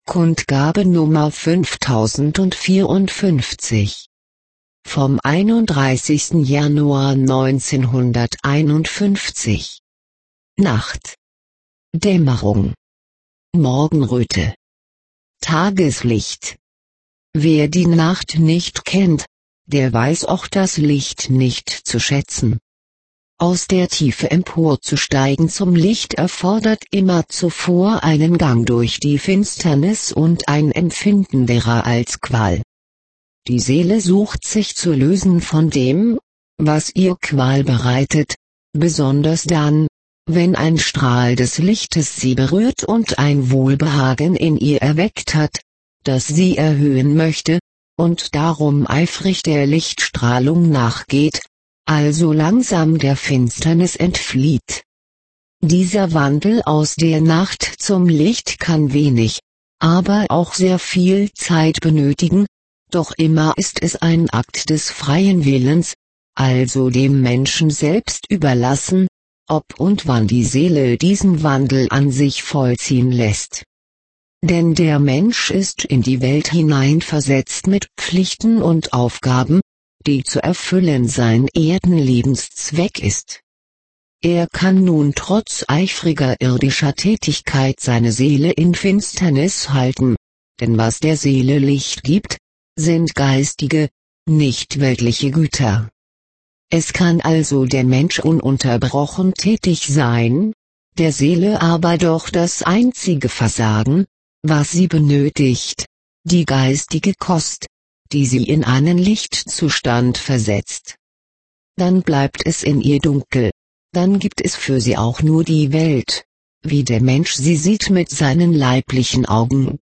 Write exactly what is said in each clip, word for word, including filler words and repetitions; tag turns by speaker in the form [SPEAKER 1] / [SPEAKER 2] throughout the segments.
[SPEAKER 1] Kundgabe Nummer fünftausendvierundfünfzig. Vom einunddreißigsten Januar neunzehnhunderteinundfünfzig. Nacht. Dämmerung. Morgenröte. Tageslicht. Wer die Nacht nicht kennt, der weiß auch das Licht nicht zu schätzen. Aus der Tiefe emporzusteigen zum Licht erfordert immer zuvor einen Gang durch die Finsternis und ein Empfinden derer als Qual. Die Seele sucht sich zu lösen von dem, was ihr Qual bereitet, besonders dann, wenn ein Strahl des Lichtes sie berührt und ein Wohlbehagen in ihr erweckt hat, das sie erhöhen möchte, und darum eifrig der Lichtstrahlung nachgeht, also langsam der Finsternis entflieht. Dieser Wandel aus der Nacht zum Licht kann wenig, aber auch sehr viel Zeit benötigen, doch immer ist es ein Akt des freien Willens, also dem Menschen selbst überlassen, ob und wann die Seele diesen Wandel an sich vollziehen lässt. Denn der Mensch ist in die Welt hineinversetzt mit Pflichten und Aufgaben, die zu erfüllen sein Erdenlebenszweck ist. Er kann nun trotz eifriger irdischer Tätigkeit seine Seele in Finsternis halten, denn was der Seele Licht gibt, sind geistige, nicht weltliche Güter. Es kann also der Mensch ununterbrochen tätig sein, der Seele aber doch das einzige Versagen, was sie benötigt, die geistige Kost, die sie in einen Lichtzustand versetzt. Dann bleibt es in ihr dunkel, dann gibt es für sie auch nur die Welt, wie der Mensch sie sieht mit seinen leiblichen Augen.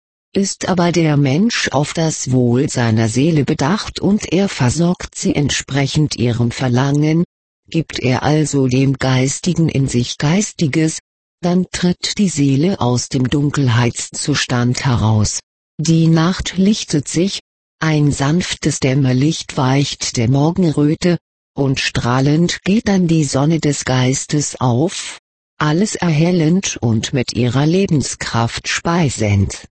[SPEAKER 1] Ist aber der Mensch auf das Wohl seiner Seele bedacht und er versorgt sie entsprechend ihrem Verlangen, gibt er also dem Geistigen in sich Geistiges, dann tritt die Seele aus dem Dunkelheitszustand heraus. Die Nacht lichtet sich, ein sanftes Dämmerlicht weicht der Morgenröte, und strahlend geht dann die Sonne des Geistes auf, alles erhellend und mit ihrer Lebenskraft speisend.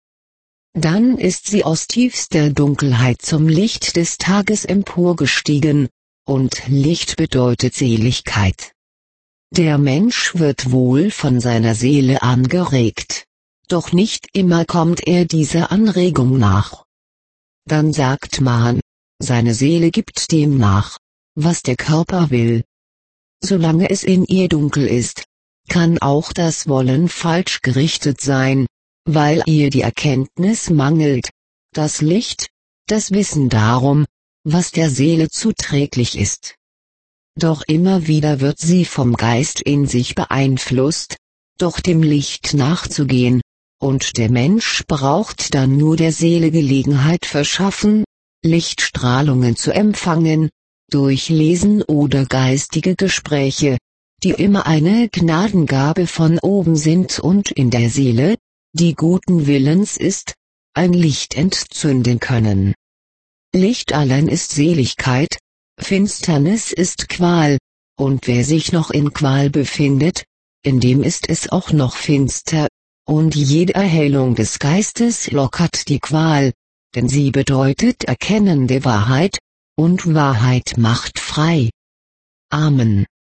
[SPEAKER 1] Dann ist sie aus tiefster Dunkelheit zum Licht des Tages emporgestiegen, und Licht bedeutet Seligkeit. Der Mensch wird wohl von seiner Seele angeregt, doch nicht immer kommt er dieser Anregung nach. Dann sagt man, seine Seele gibt dem nach, was der Körper will. Solange es in ihr dunkel ist, kann auch das Wollen falsch gerichtet sein, weil ihr die Erkenntnis mangelt, das Licht, das Wissen darum, was der Seele zuträglich ist. Doch immer wieder wird sie vom Geist in sich beeinflusst, doch dem Licht nachzugehen, und der Mensch braucht dann nur der Seele Gelegenheit verschaffen, Lichtstrahlungen zu empfangen, durch Lesen oder geistige Gespräche, die immer eine Gnadengabe von oben sind und in der Seele, die guten Willens ist, ein Licht entzünden können. Licht allein ist Seligkeit, Finsternis ist Qual, und wer sich noch in Qual befindet, in dem ist es auch noch finster, und jede Erhellung des Geistes lockert die Qual, denn sie bedeutet Erkennen der Wahrheit, und Wahrheit macht frei. Amen.